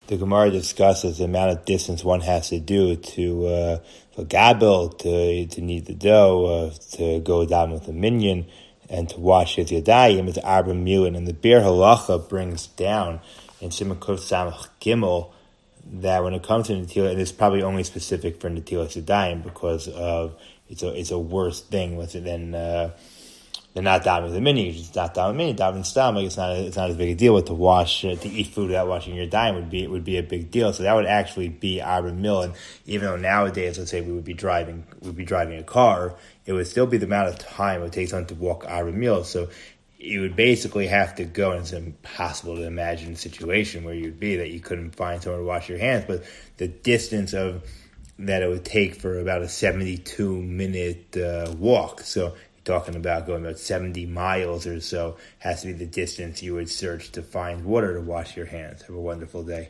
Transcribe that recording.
the Gemara discusses the amount of distance one has to do to for gabel, to knead the dough, to go down with a minion, and to wash his yadayim is arba milin. And the Bir Halacha brings down in Siman Kuf Samach Gimel that when it comes to Netilah, it is probably only specific for Netilas Yadayim because of it's a worse thing than not davening with the mini. It's not davening mini, davening stomach. It's not as big a deal. But to eat food without washing your dime would be a big deal. So that would actually be arba mil. And even though nowadays, let's say we would be driving a car, it would still be the amount of time it would take someone to walk arba mil. So you would basically have to go, and it's impossible to imagine a situation where you'd be that you couldn't find someone to wash your hands. But the distance of that it would take for about a 72-minute walk. So talking about going about 70 miles or so has to be the distance you would search to find water to wash your hands. Have a wonderful day.